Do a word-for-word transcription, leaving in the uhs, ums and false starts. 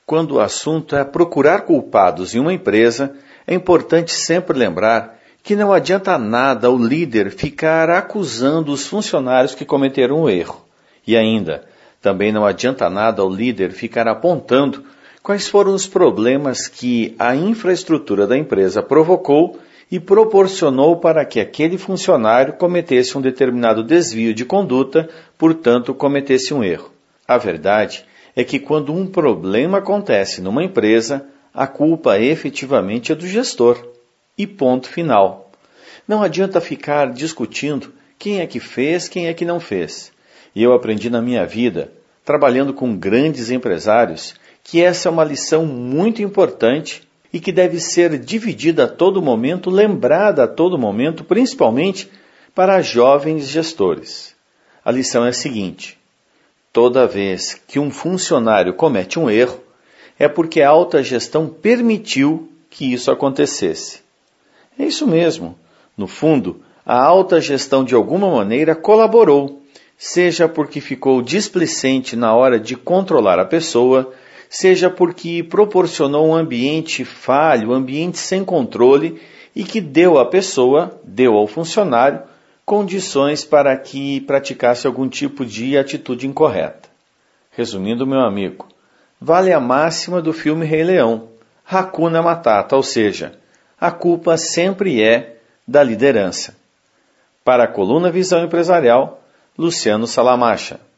Quando o assunto é procurar culpados em uma empresa, é importante sempre lembrar que não adianta nada o líder ficar acusando os funcionários que cometeram um erro. E ainda, também não adianta nada o líder ficar apontando quais foram os problemas que a infraestrutura da empresa provocou e proporcionou para que aquele funcionário cometesse um determinado desvio de conduta, portanto, cometesse um erro. A verdade é que quando um problema acontece numa empresa, a culpa efetivamente é do gestor. E ponto final. Não adianta ficar discutindo quem é que fez, quem é que não fez. E eu aprendi na minha vida, trabalhando com grandes empresários, que essa é uma lição muito importante e que deve ser dividida a todo momento, lembrada a todo momento, principalmente para jovens gestores. A lição é a seguinte: toda vez que um funcionário comete um erro, é porque a alta gestão permitiu que isso acontecesse. É isso mesmo. No fundo, a alta gestão de alguma maneira colaborou, seja porque ficou displicente na hora de controlar a pessoa, seja porque proporcionou um ambiente falho, um ambiente sem controle e que deu à pessoa, deu ao funcionário, condições para que praticasse algum tipo de atitude incorreta. Resumindo, meu amigo, vale a máxima do filme Rei Leão, Hakuna Matata, ou seja, a culpa sempre é da liderança. Para a coluna Visão Empresarial, Luciano Salamacha.